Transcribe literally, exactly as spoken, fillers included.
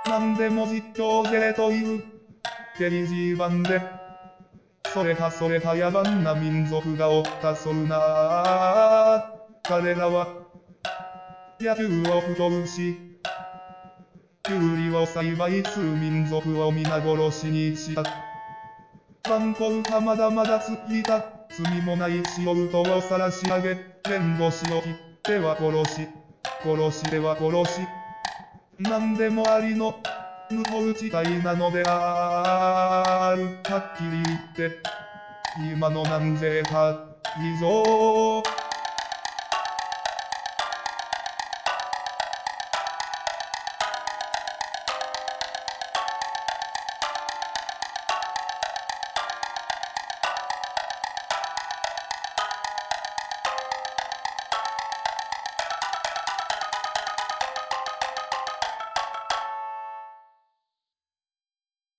何でも実況勢という、テリジー版で。それはそれは野蛮な民族がおったそうな。彼らは、野球を不調し、キュウリを栽培する民族を皆殺しにした。残酷はまだまだ過ぎた。罪もない仕事を晒し上げ、弁護士を切っては殺し、殺しては殺し。何でもありの無法地帯なのである。はっきり言って、今の南西派以上。